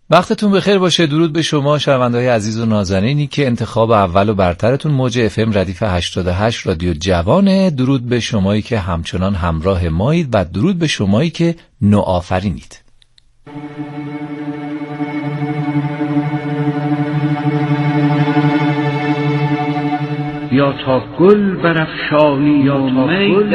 وقتتون بخیر باشه. درود به شما شنونده‌های عزیز و نازنینی که انتخاب اول و برترتون موج اف ام ردیف 88 رادیو جوانه. درود به شمایی که همچنان همراه مایید و درود به شمایی که نوآفرینید. یا تا گل برافشانی یا می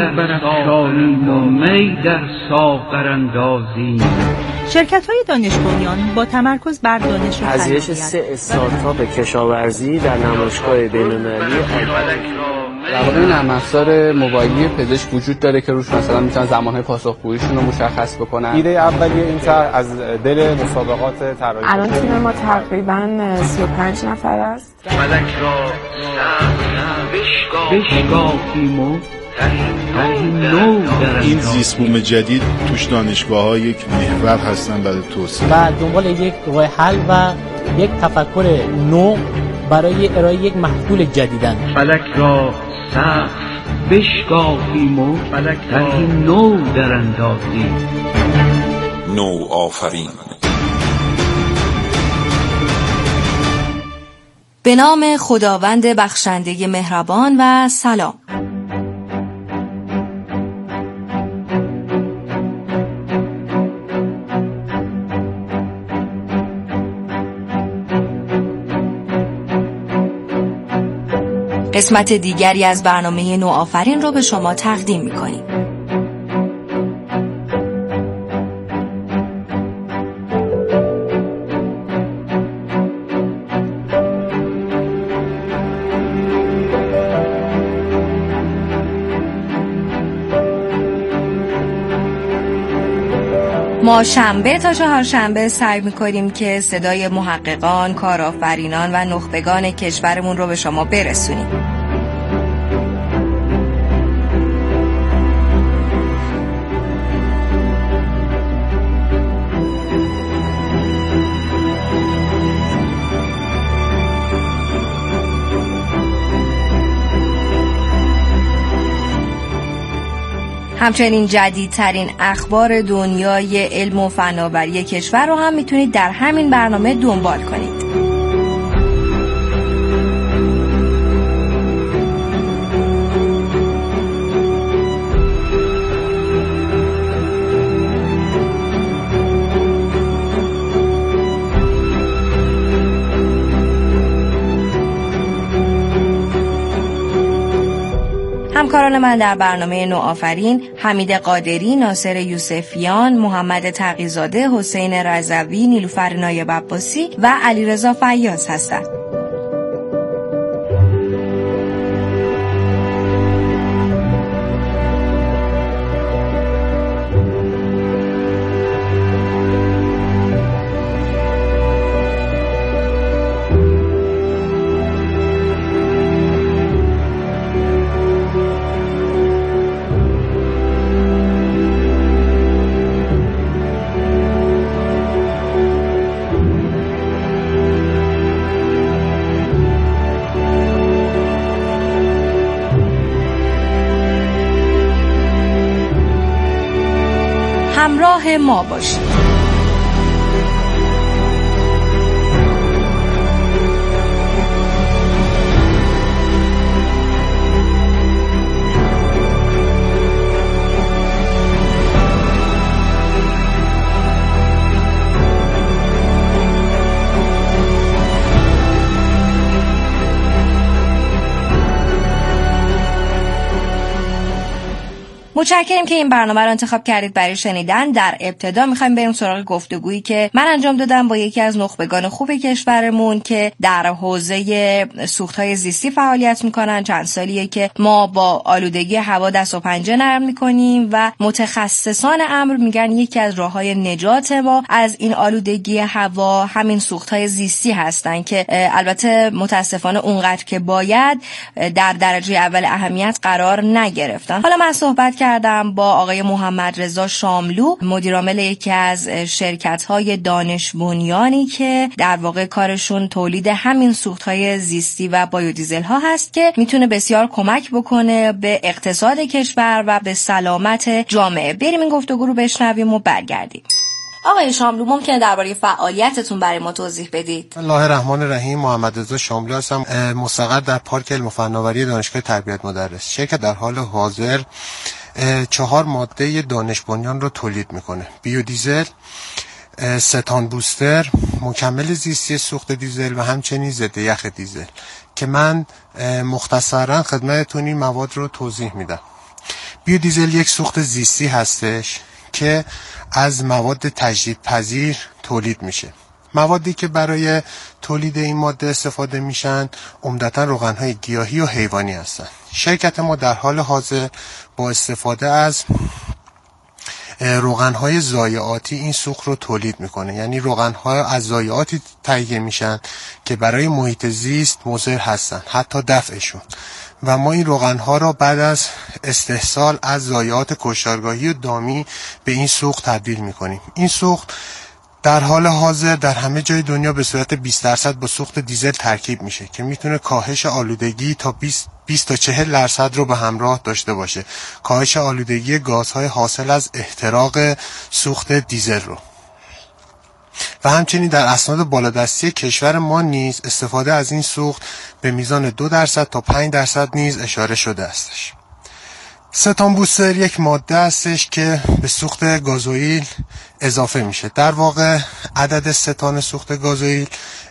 در ساغر اندازی. شرکت‌های دانش بنیان با تمرکز بر دانش و پذیرش 3 استارتاپ کشاورزی در نمایشگاه بین‌المللی در واقع نرم افزار موبایلی پزشک وجود داره که روش مثلا میتونن زمانهای پاسخگوییشون رو مشخص بکنن. ایده اولیه این طرح از دل مسابقات طراحی. الان تیم ما تقریباً 35 نفر است. فلک را بشکافیم و این زیست بوم جدید توش دانشگاه‌ها یک محور هستن برای توسعه و دنبال یک راه حل و یک تفکر نو برای ارائه یک محصول جدیدن. فلک را سقف بشکافیم و طرح نو در اندازیم. نو آفرین. به نام خداوند بخشنده مهربان و سلام. قسمت دیگری از برنامه نوآفرین رو به شما تقدیم می‌کنیم. ما شنبه تا چهارشنبه سعی می‌کنیم که صدای محققان، کارآفرینان و نخبگان کشورمون رو به شما برسونیم. همچنین جدیدترین اخبار دنیای علم و فناوری کشور رو هم میتونید در همین برنامه دنبال کنید. همکاران من در برنامه نوآفرین حمید قادری، ناصر یوسفیان، محمد تقی‌زاده، حسین رضوی، نیلوفر نایب عباسی و علیرضا فیاض هستند. همراه ما باشید. متشکرم که این برنامه رو انتخاب کردید برای شنیدن. در ابتدا میخوایم بریم سراغ گفتگویی که من انجام دادم با یکی از نخبگان خوب کشورمون که در حوزه سوخت‌های زیستی فعالیت میکنن. چند سالیه که ما با آلودگی هوا دست و پنجه نرم میکنیم و متخصصان امر میگن یکی از راه‌های نجات ما از این آلودگی هوا همین سوخت‌های زیستی هستن که البته متاسفانه اونقدر که باید در درجه اول اهمیت قرار نگرفتن. حالا من صحبت کردم با آقای محمد رضا شاملو، مدیر عامل یکی از شرکت‌های دانش بنیانی که در واقع کارشون تولید همین سوخت‌های زیستی و بایودیزل ها هست که میتونه بسیار کمک بکنه به اقتصاد کشور و به سلامت جامعه. بریم این گفتگو رو بشنویم و برگردیم. آقای شاملو ممکنه درباره فعالیتتون برای ما توضیح بدید؟ بسم الله الرحمن الرحیم. محمد رضا شاملو هستم، مستقر در پارک علم و فناوری دانشگاه تربیت مدرس. شرکت در حال حاضر 4 ماده دانش بنیان رو تولید میکنه: بیودیزل، ستان بوستر، مکمل زیستی سوخت دیزل و همچنین ضد یخ دیزل که من مختصرا خدمتتون این مواد رو توضیح میدم. بیودیزل یک سوخت زیستی هستش که از مواد تجدیدپذیر تولید میشه. موادی که برای تولید این ماده استفاده میشن عمدتاً روغن‌های گیاهی و حیوانی هستن. شرکت ما در حال حاضر با استفاده از روغن‌های ضایعاتی این سوخت رو تولید میکنه، یعنی روغن‌ها از ضایعاتی تهیه میشن که برای محیط زیست مضر هستن، حتی دفعشون. و ما این روغن‌ها را بعد از استحصال از ضایعات کشتارگاهی و دامی به این سوخت تبدیل میکنیم. این سوخت در حال حاضر در همه جای دنیا به صورت 20% با سوخت دیزل ترکیب میشه که میتونه کاهش آلودگی تا 20 تا 40% رو به همراه داشته باشه. کاهش آلودگی گازهای حاصل از احتراق سوخت دیزل رو. و همچنین در اسناد بالادستی کشور ما نیز استفاده از این سوخت به میزان 2% تا 5% نیز اشاره شده استش. ستان بوستر یک ماده هستش که به سوخت گازوئیل اضافه میشه. در واقع عدد ستان سوخت گازوئیل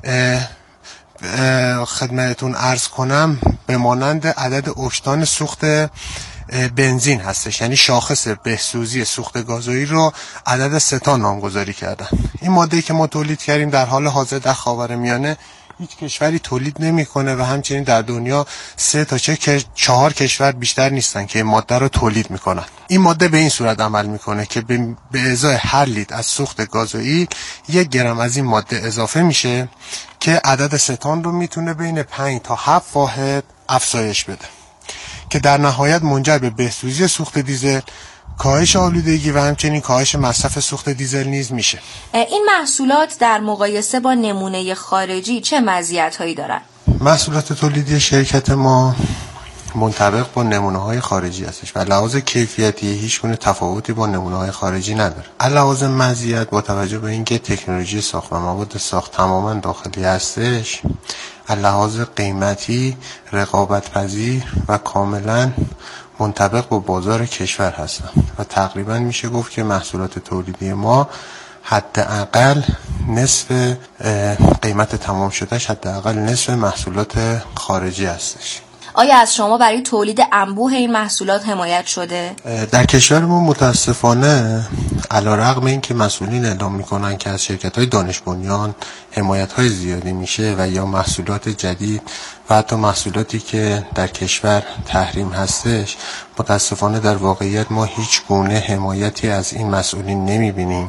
خدمتتون عرض کنم به مانند عدد اکتان سوخت بنزین هستش، یعنی شاخص بهسوزی سوخت گازوئیل رو عدد ستان نامگذاری کردن. این ماده‌ای که ما تولید کردیم در حال حاضر در خاورمیانه هیچ کشوری تولید نمیکنه و همچنین در دنیا 3 تا 4 کشور بیشتر نیستن که این ماده رو تولید میکنن. این ماده به این صورت عمل میکنه که به ازای هر لیتر از سوخت گازوئیل 1 گرم از این ماده اضافه میشه که عدد ستان رو میتونه بین 5 تا 7 واحد افزایش بده که در نهایت منجر به بهسوزی سوخت دیزل، کاهش آلودگی و همچنین کاهش مصرف سوخت دیزل نیز میشه. این محصولات در مقایسه با نمونه خارجی چه مزیت‌هایی دارن؟ محصولات تولیدی شرکت ما منطبق با نمونه‌های خارجی هستش و لحاظ کیفیتی هیچ گونه تفاوتی با نمونه‌های خارجی نداره. لحاظ مزیت با توجه به اینکه تکنولوژی ساخت و مواد ساخت تماما داخلی هستش، لحاظ قیمتی رقابت پذیر و کاملا منطبق با بازار کشور هستن و تقریبا میشه گفت که محصولات تولیدی ما حداقل نصف قیمت تمام شدهش حداقل نصف محصولات خارجی هستش. آیا از شما برای تولید انبوه این محصولات حمایت شده؟ در کشورمون متاسفانه علیرغم اینکه مسئولین اعلام میکنن که از شرکت‌های دانش بنیان حمایت‌های زیادی میشه و یا محصولات جدید و حتی محصولاتی که در کشور تحریم هستش، متاسفانه در واقعیت ما هیچ گونه حمایتی از این مسئولین نمیبینیم.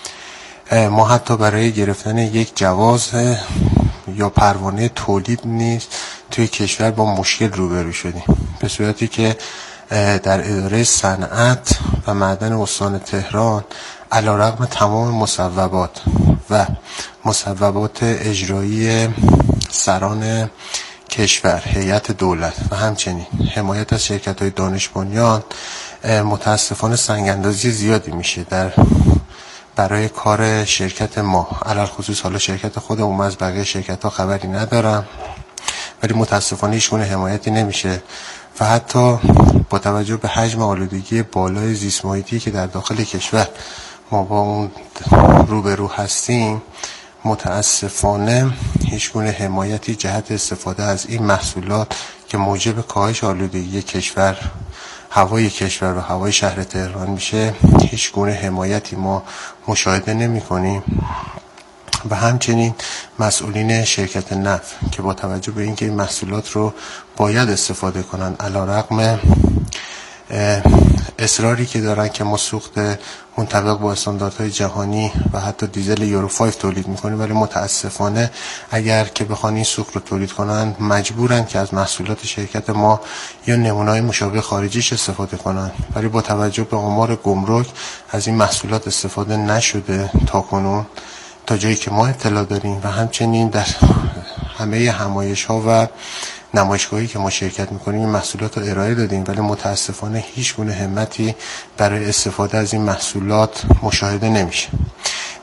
ما حتی برای گرفتن یک جواز یا پروانه تولید نیز توی کشور با مشکل روبرو شدیم، به صورتی که در اداره صنعت و معدن استان تهران علیرغم تمام مصوبات و مصوبات اجرایی سران کشور، هیئت دولت و همچنین حمایت از شرکت‌های دانش بنیان، متاسفانه سنگ‌اندازی زیادی میشه برای کار شرکت ما. علل خصوص حالا شرکت خودمون، از بقیه شرکت‌ها خبری ندارم، ولی متاسفانه هیچ گونه حمایتی نمیشه و حتی با توجه به حجم آلودگی بالای زیست محیطی که در داخل کشور ما با اون روبرو هستیم، متاسفانه هیچ گونه حمایتی جهت استفاده از این محصولات که موجب کاهش آلودگی کشور، هوای کشور و هوای شهر تهران میشه، هیچ گونه حمایتی ما مشاهده نمی کنیم. و همچنین مسئولین شرکت نفت که با توجه به اینکه این محصولات رو باید استفاده کنن، علیرغم اصراری که دارن که ما سوخت منطبق با استانداردهای جهانی و حتی دیزل یورو 5 تولید میکنیم، ولی متاسفانه اگر که بخوان این سوخت رو تولید کنن مجبورن که از محصولات شرکت ما یا نمونه‌های مشابه خارجیش استفاده کنن، ولی با توجه به آمار گمرک از این محصولات استفاده نشده تاکنون تا جایی که ما اطلاع داریم و همچنین در همه همایش‌ها و نمایشگاهی که ما شرکت میکنیم این محصولات رو ارائه دادیم، ولی متاسفانه هیچ گونه همتی برای استفاده از این محصولات مشاهده نمیشه.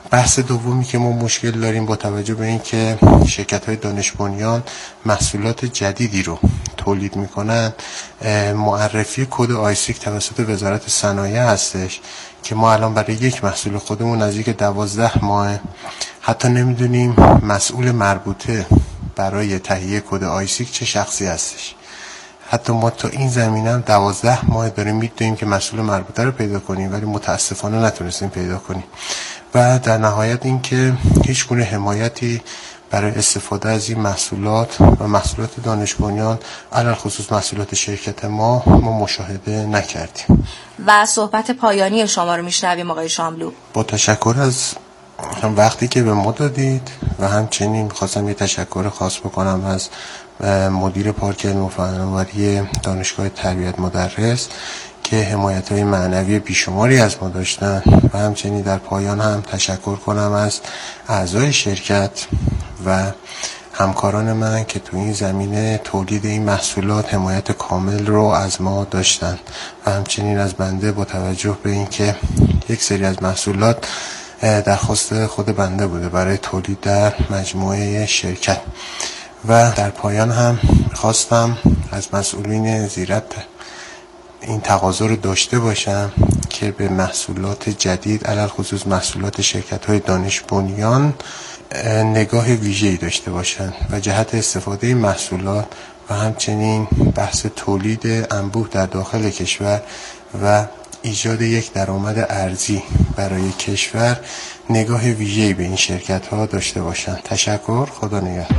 بحث دومی که ما مشکل داریم با توجه به اینکه شرکت‌های دانش بنیان محصولات جدیدی رو تولید میکنن، معرفی کد آیسیک توسط وزارت صنایع هستش که ما الان برای یک محصول خودمون نزدیک 12 ماه حتی نمیدونیم مسئول مربوطه برای تهیه کد آیسیک چه شخصی هستش. حتی ما تا این زمینه هم 12 ماه داریم میدونیم که مسئول مربوطه رو پیدا کنیم، ولی متاسفانه نتونستیم پیدا کنیم. و در نهایت این که هیچ گونه حمایتی برای استفاده از این محصولات و محصولات دانش بنیان علل خصوص محصولات شرکت ما مشاهده نکردیم. و صحبت پایانی شما رو میشنویم آقای شاملو. با تشکر از وقتی که به ما دادید و همچنین می‌خواستم یه تشکر خاص بکنم از مدیر پارک علم و فناوری دانشگاه تربیت مدرس که حمایت‌های معنوی بیشماری از ما داشتن و همچنین در پایان هم تشکر کنم از اعضای شرکت و همکاران من که تو این زمینه تولید این محصولات حمایت کامل رو از ما داشتن و همچنین از بنده با توجه به اینکه یک سری از محصولات درخواست خود بنده بوده برای تولید در مجموعه شرکت. و در پایان هم خواستم از مسئولین زیرت این تقاضا رو داشته باشم که به محصولات جدید علل خصوص محصولات شرکت‌های دانش بنیان نگاه ویژه‌ای داشته باشند و جهت استفاده این محصولات و همچنین بحث تولید انبوه در داخل کشور و ایجاد یک درآمد ارزی برای کشور نگاه ویژه‌ای به این شرکت‌ها داشته باشند. تشکر. خدا نگهدار.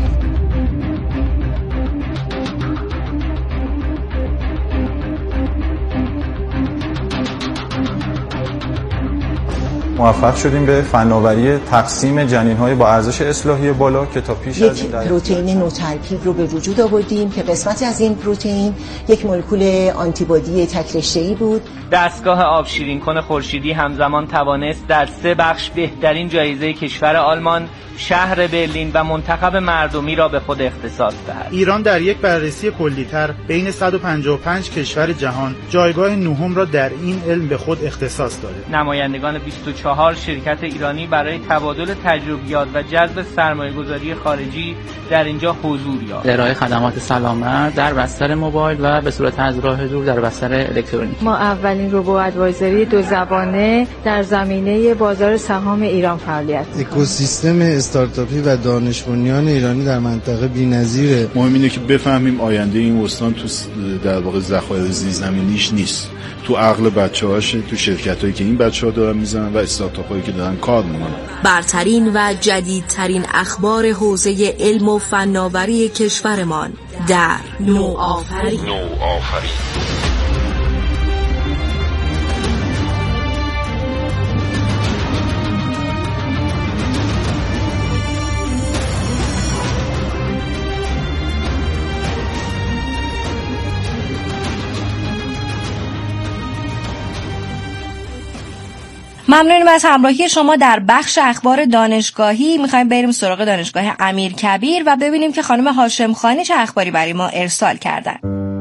موفق شدیم به فناوری تقسیم جنین‌های با ارزش اصلاحی بالا که تا پیش از یک پروتئین نوترکیب رو به وجود آوردیم که قسمتی از این پروتئین یک مولکول آنتیبادی تک‌رشته‌ای بود. دستگاه آب شیرین کن خورشیدی همزمان توانست در 3 بخش بهترین جایزه کشور آلمان، شهر برلین و منتخب مردمی را به خود اختصاص دهد. ایران در یک بررسی کلی‌تر بین 155 کشور جهان جایگاه نهم را در این علم به خود اختصاص داده. نمایندگان 24 شرکت ایرانی برای تبادل تجربیات و جذب سرمایه‌گذاری خارجی در اینجا حضور یافت. ارائه خدمات سلامت در بستر موبایل و به صورت از راه دور در بستر الکترونیکی. ما اولین روبو ادوایزری 2 زبانه در زمینه بازار سهام ایران فعالیت می‌کنیم. اکوسیستم استارتاپی و دانش بنیان ایرانی در منطقه بی‌نظیره. مهم اینه که بفهمیم آینده این استان تو در واقع ذخایر زیرزمینیش نیست، تو عقل بچه‌هاشه، تو شرکتایی که این بچه‌ها دارن میزنن و استارتاپ‌هایی که دارن کار میکنن. برترین و جدیدترین اخبار حوزه علم و فناوری کشورمان در نوآفرین. ممنونیم از همراهی شما در بخش اخبار دانشگاهی. میخوایم بریم سراغ دانشگاه امیرکبیر و ببینیم که خانم هاشم خانی چه اخباری برای ما ارسال کردن.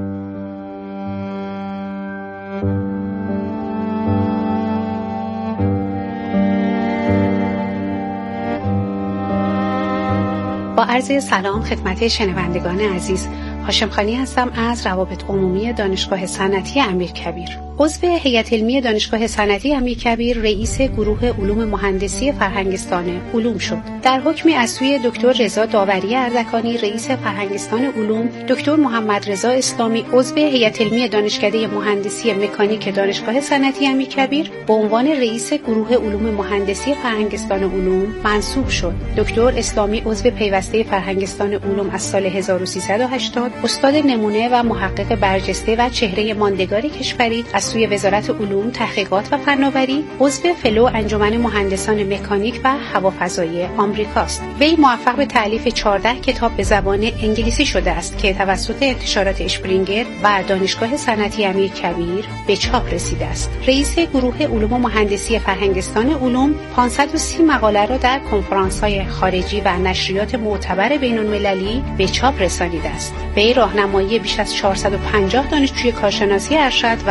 با عرض سلام خدمت شنوندگان عزیز، هاشم خانی هستم از روابط عمومی دانشگاه صنعتی امیرکبیر. عضو هیئت علمی دانشگاه صنعتی امیرکبیر رئیس گروه علوم مهندسی فرهنگستان علوم شد. در حکمی از سوی دکتر رضا داوری اردکانی رئیس فرهنگستان علوم، دکتر محمد رضا اسلامی عضو هیئت علمی دانشکده مهندسی مکانیک دانشگاه صنعتی امیرکبیر به عنوان رئیس گروه علوم مهندسی فرهنگستان علوم منصوب شد. دکتر اسلامی عضو پیوسته فرهنگستان علوم از سال 1380، استاد نمونه و محقق برجسته و چهره ماندگار کشوری از سوی وزارت علوم، تحقیقات و فناوری، عضو فلو انجمن مهندسان مکانیک و هوافضایی آمریکاست. وی موفق به تألیف 14 کتاب به زبان انگلیسی شده است که توسط انتشارات اشپرینگر و دانشگاه صنعتی امیرکبیر به چاپ رسیده است. رئیس گروه علوم مهندسی فرهنگستان علوم 530 مقاله را در کنفرانس‌های خارجی و نشریات معتبر بین‌المللی به چاپ رسانیده است. وی راهنمایی بیش از 450 دانشجوی کارشناسی ارشد و دکترا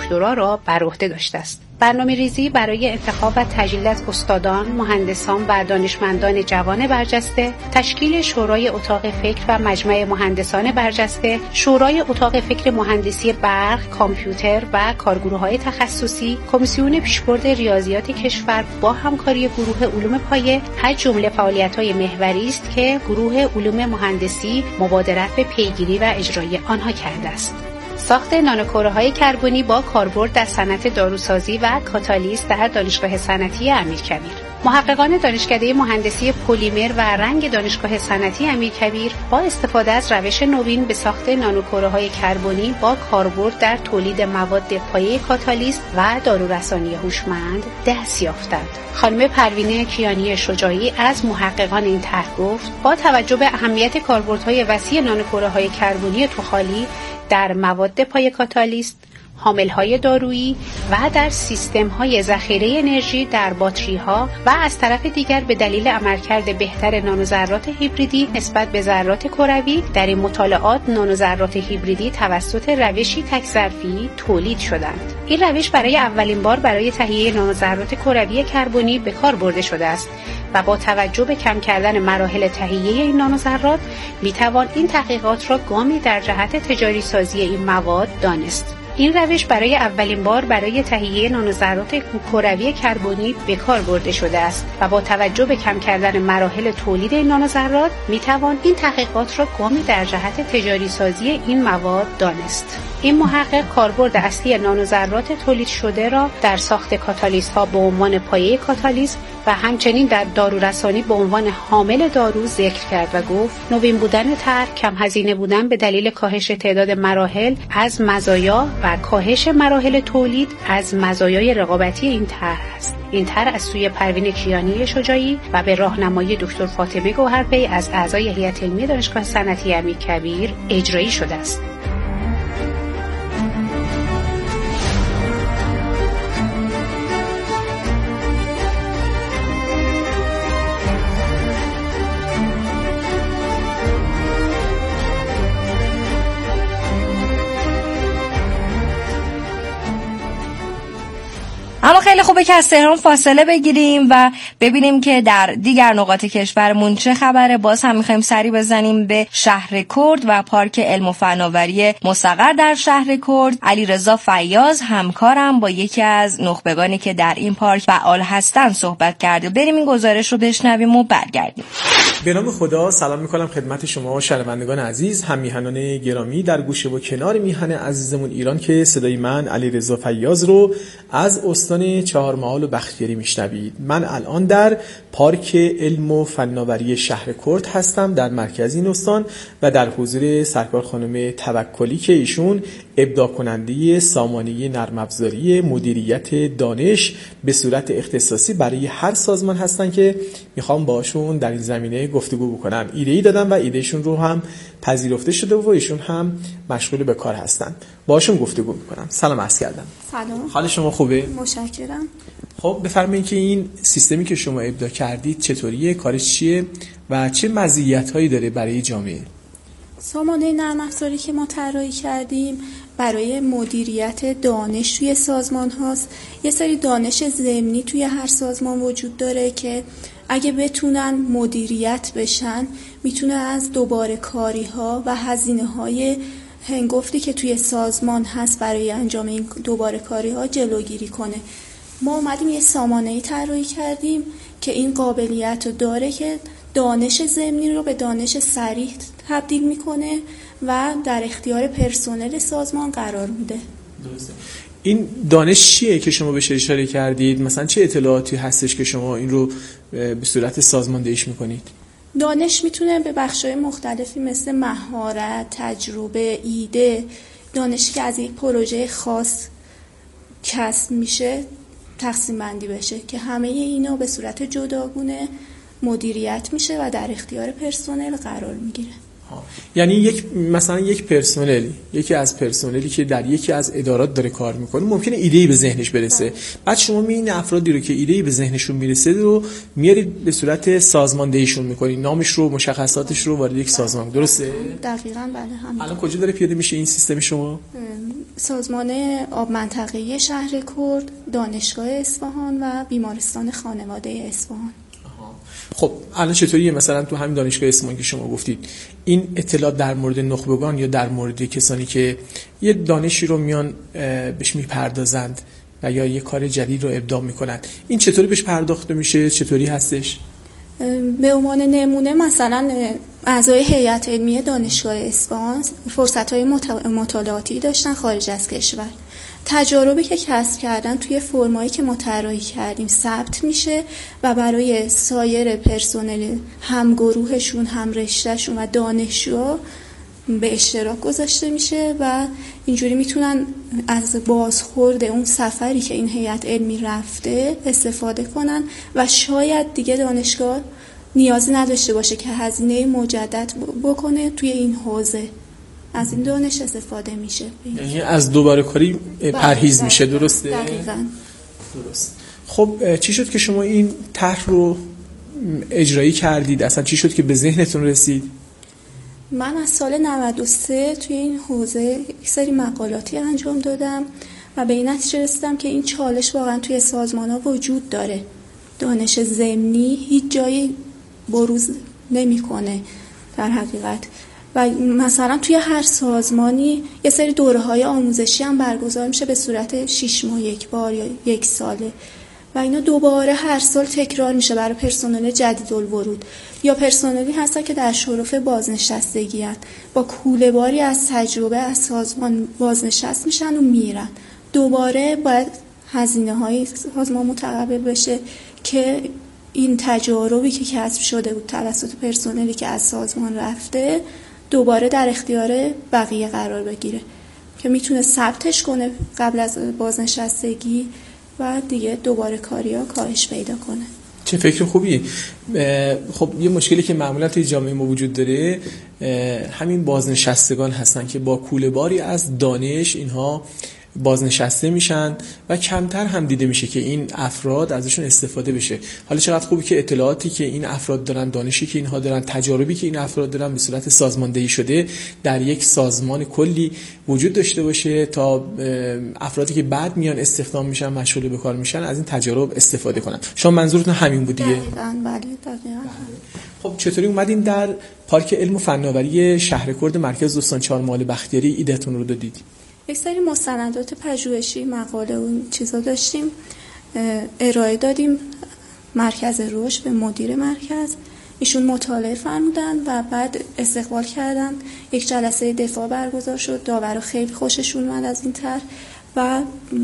دکترا را بر عهده داشته است. برنامه‌ریزی برای انتخاب و تجلیل از استادان، مهندسان و دانشمندان جوان برجسته، تشکیل شورای اتاق فکر و مجمع مهندسان برجسته، شورای اتاق فکر مهندسی برق، کامپیوتر و کارگروه‌های تخصصی، کمیسیون پیشبرد ریاضیات کشور با همکاری گروه علوم پایه از جمله فعالیت‌های محوری است که گروه علوم مهندسی مبادرت به پیگیری و اجرای آنها کرده است. ساخت نانوکوره‌های کربنی با کاربرد در صنعت داروسازی و کاتالیست در دانشگاه صنعتی امیرکبیر. محققان دانشکده مهندسی پلیمر و رنگ دانشگاه صنعتی امیرکبیر با استفاده از روش نوین به ساخت نانوکوره‌های کربنی با کاربرد در تولید مواد پایه کاتالیست و دارورسانی هوشمند دست یافتند. خانم پروین کیانی شجاعی از محققان این طرح گفت با توجه به اهمیت کاربردهای وسیع نانوکوره‌های کربنی توخالی در مواد پایه کاتالیست، حامل‌های دارویی و در سیستم‌های ذخیره انرژی در باتری‌ها و از طرف دیگر به دلیل عملکرد بهتر نانوذرات هیبریدی نسبت به ذرات کروی در این مطالعات نانوذرات هیبریدی توسط روشی تک‌ظرفی تولید شدند. این روش برای اولین بار برای تهیه نانوذرات کروی کربنی به کار برده شده است و با توجه به کم کردن مراحل تهیه این نانوذرات می‌توان این تحقیقات را گامی در جهت تجاری سازی این مواد دانست. این روش برای اولین بار برای تهیه نانوذرات کروی کربنی به کار برده شده است و با توجه به کم کردن مراحل تولید این نانوذرات میتوان این تحقیقات را گامی در جهت تجاری سازی این مواد دانست. این محقق کاربرد اصلی نانوذرات تولید شده را در ساخت کاتالیست ها به عنوان پایه کاتالیست و همچنین در دارورسانی به عنوان حامل دارو ذکر کرد و گفت نوین بودن طرح، کم هزینه بودن به دلیل کاهش تعداد مراحل از مزایا و کاهش مراحل تولید از مزایای رقابتی این طرح است. این طرح از سوی پروین کیانی شجاعی و به راهنمایی دکتر فاطمه گوهرپی از اعضای هیئت علمی دانشگاه صنعتی امیرکبیر اجرایی شده است. اما خیلی خوبه که از تهران فاصله بگیریم و ببینیم که در دیگر نقاط کشورمون چه خبره. باز هم میخوایم سری بزنیم به شهر کرد و پارک علم و فناوری مستقر در شهر کرد. علیرضا فیاض همکارم با یکی از نخبگانی که در این پارک فعال هستن صحبت کرده. بریم این گزارش رو بشنویم و برگردیم. به نام خدا سلام میکنم خدمت شما شنوندگان عزیز، هم میهنان گرامی در گوشه و کنار میهن عزیزمون ایران که صدای من علیرضا فیاض رو از استان چهارمحال و بختیاری میشنوید. من الان در پارک علم و فناوری شهر کرد هستم در مرکز این استان و در حضور سرکار خانم توکلی که ایشون ابداع کننده سامانه نرم افزاری مدیریت دانش به صورت اختصاصی برای هر سازمان هستن که میخوام باشون در این زمینه گفتگو بکنم. ایده‌ای دادم و ایدهشون رو هم پذیرفته شده و ایشون هم مشغول به کار هستن. باشون گفتگو میکنم. سلام عرض کردم. سلام. حال شما خوبه؟ متشکرم. خب بفرمایید که این سیستمی که شما ابداع کردید چطوریه، کارش چیه و چه مزیت‌هایی داره برای جامعه؟ سامانه نرم افزاری که ما طراحی کردیم برای مدیریت دانش توی سازمان هاست. یه سری دانش ضمنی توی هر سازمان وجود داره که اگه بتونن مدیریت بشن میتونه از دوباره کاری ها و هزینه های هنگفتی که توی سازمان هست برای انجام این دوباره کاری ها جلوگیری کنه. ما اومدیم یه سامانه‌ای طراحی کردیم که این قابلیت رو داره که دانش ضمنی رو به دانش صریح تبدیل میکنه و در اختیار پرسنل سازمان قرار میده. درسته. این دانش چیه که شما بهش اشاره کردید؟ مثلا چه اطلاعاتی هستش که شما این رو به صورت سازماندهیش میکنید؟ دانش میتونه به بخش‌های مختلفی مثل مهارت، تجربه، ایده، دانشی که از یک پروژه خاص کسب میشه تقسیم بندی بشه که همه اینا به صورت جداگونه مدیریت میشه و در اختیار پرسنل قرار میگیره. یعنی مثلا یک پرسنل، یکی از پرسنلی که در یکی از ادارات داره کار میکنه ممکنه ایده‌ای به ذهنش برسه، بعد شما این افرادی رو که ایده‌ای به ذهنشون میرسه رو میارید به صورت سازماندهیشون میکنید، نامش رو، مشخصاتش رو وارد یک سازمان، درسته؟ دقیقاً بله. همین. الان کجا داره پیاده میشه این سیستم شما؟ سازمان آب منطقه‌ای شهر کرد، دانشگاه اصفهان و بیمارستان خانواده اصفهان. خب الان چطوریه مثلا تو همین دانشگاه اصفهان که شما گفتید این اطلاعات در مورد نخبگان یا در مورد کسانی که یه دانشی رو میان بهش میپردازند و یا یه کار جدید رو ابداع میکنند، این چطوری بهش پرداخته میشه، چطوری هستش؟ به عنوان نمونه مثلا اعضای هیئت علمی دانشگاه اصفهان فرصت‌های مطالعاتی داشتن خارج از کشور. تجاربی که کسب کردن توی فرمایی که ما طراحی کردیم ثبت میشه و برای سایر پرسنل همگروهشون، هم رشتهشون و دانشجوها به اشتراک گذاشته میشه و اینجوری میتونن از بازخورد اون سفری که این هیئت علمی رفته استفاده کنن و شاید دیگه دانشگاه نیازی نداشته باشه که هزینه مجدد بکنه توی این حوزه. از این دانش استفاده میشه، یعنی از دوباره کاری پرهیز میشه، درسته؟ دقیقاً درست. خب چی شد که شما این طرح رو اجرایی کردید؟ اصلا چی شد که به ذهنتون رسید؟ من از سال 93 توی این حوزه یک سری مقالاتی انجام دادم و به این نتیجه رسیدم که این چالش واقعا توی سازمان‌ها وجود داره. دانش ضمنی هیچ جایی بروز نمی‌کنه در حقیقت و مثلا توی هر سازمانی یه سری دوره‌های آموزشی هم برگزار میشه به صورت 6 ماه یک بار یا یک ساله و اینا دوباره هر سال تکرار میشه برای پرسنل جدیدالورود یا پرسنلی هستن که در شرف بازنشستگی هستن، با کوله‌باری از تجربه از سازمان بازنشست میشن و میرن. دوباره باید هزینه‌های سازمان متقبل بشه که این تجاربی که کسب شده بود توسط پرسنلی که از سازمان رفته دوباره در اختیار بقیه قرار بگیره که میتونه ثبتش کنه قبل از بازنشستگی و دیگه دوباره کاریا کاهش پیدا کنه. چه فکر خوبیه. خب یه مشکلی که معمولا توی جامعه ما وجود داره همین بازنشستگان هستن که با کوله‌باری از دانش اینها بازنشسته میشن و کمتر هم دیده میشه که این افراد ازشون استفاده بشه. حالا چقدر خوبه که اطلاعاتی که این افراد دارن، دانشی که اینها دارن، تجاربی که این افراد دارن به صورت سازماندهی شده در یک سازمان کلی وجود داشته باشه تا افرادی که بعد میان استخدام میشن، مشغول به کار میشن، از این تجارب استفاده کنن. شما منظورتون همین بود دیگه؟ بله دقیقاً. خب چطوری اومدین در پارک علم و فناوری شهر کرد مرکز استان چهارمحال بختیاری ایده‌تون رو دادید؟ یک سری مستندات پژوهشی، مقاله و چیزا داشتیم، ارائه دادیم مرکز رشد به مدیر مرکز، ایشون مطالعه فرمودن و بعد استقبال کردن. یک جلسه دفاع برگزار شد، داورا خیلی خوششون اومد از این طرح و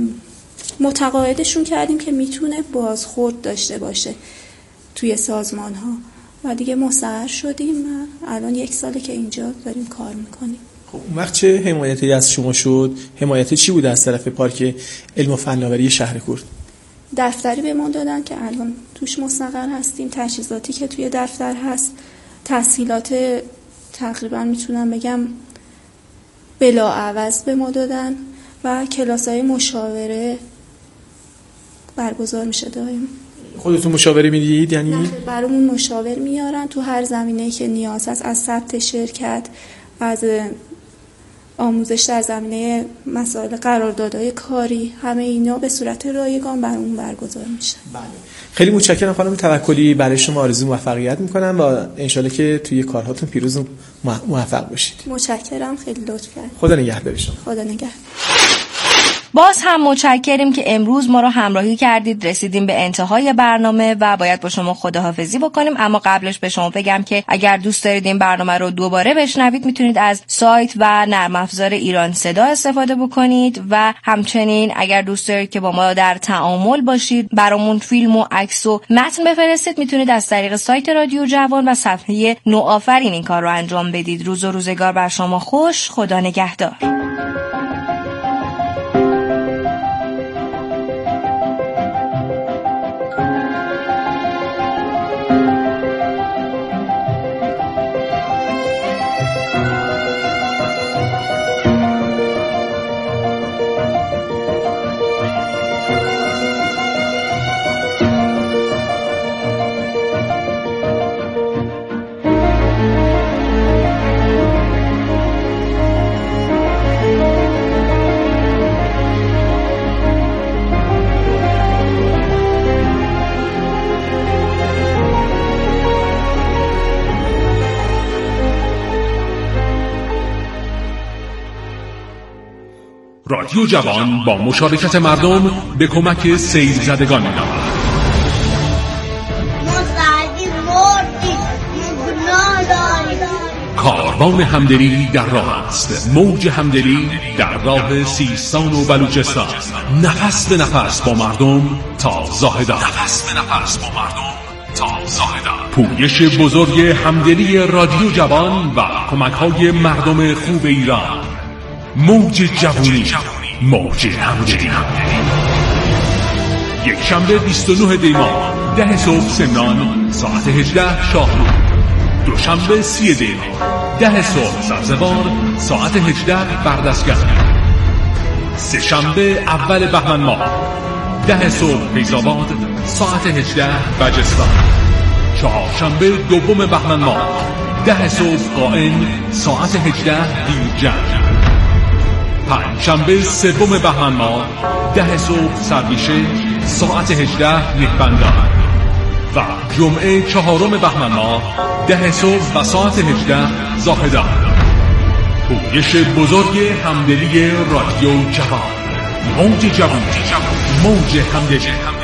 متقاعدشون کردیم که میتونه بازخورد داشته باشه توی سازمان ها و دیگه مستقر شدیم و الان 1 ساله که اینجا داریم کار میکنیم. خب اون وقت چه حمایتی از شما شد؟ حمایت چی بود از طرف پارک علم و فناوری شهر کرد؟ دفتری به ما دادن که الان توش مستقر هستیم، تجهیزاتی که توی دفتر هست، تسهیلات تقریبا میتونم بگم بلاعوض به ما دادن و کلاس‌های مشاوره برگزار میشه دائم. خودتون مشاوره میدید یعنی؟ نه، برامون مشاور میارن تو هر زمینه‌ای که نیاز هست، از ثبت شرکت، از آموزش در زمینه مسائل قراردادهای کاری، همه اینا به صورت رایگان برامون برگزار میشه. بله. خیلی متشکرم خانم توکلی، برای شما آرزوی موفقیت میکنم و انشالله که توی کارهاتون پیروز و موفق باشید. متشکرم، خیلی لطف کردید. خدا نگهدار شما. خدا نگهدار. باز هم متشکریم که امروز ما رو همراهی کردید. رسیدیم به انتهای برنامه و باید با شما خداحافظی بکنیم، اما قبلش به شما بگم که اگر دوست دارید این برنامه رو دوباره بشنوید میتونید از سایت و نرم افزار ایران صدا استفاده بکنید و همچنین اگر دوست دارید که با ما در تعامل باشید، برامون فیلم و عکس و متن بفرستید، میتونید از طریق سایت رادیو جوان و صفحه نوآفرین این کار رو انجام بدید. روز و روزگار بر شما خوش. خدا نگهدار. رادیو جوان با مشارکت مردم به کمک سیل زدگان می‌رود. کاروان همدلی در راه است. موج همدلی در راه سیستان و بلوچستان. نفس به نفس با مردم تا زاهدان. پویش بزرگ همدلی رادیو جوان و کمک‌های مردم خوب ایران. موج جوانی، موج همدلی. یک شنبه 29 دیماه 10 صبح سمنان، ساعت 18 شاهرود. دوشنبه 30 دیماه 10 صبح سبزوار، ساعت 18 بردستگاه. سه شنبه اول بهمن ماه 10 صبح فیض‌آباد، ساعت 18 بجستان. چهارشنبه دوم بهمن ماه 10 صبح قائم، ساعت 18 بیرجند. پنجشنبه سوم بهمن ماه 10 صبح سربیشه، ساعت 18 نیکبندان. و جمعه چهارم بهمن ماه 10 صبح و ساعت 18 زاهدان. پویش بزرگ همدلی رادیو جوان. موج جوان، موج همدلی.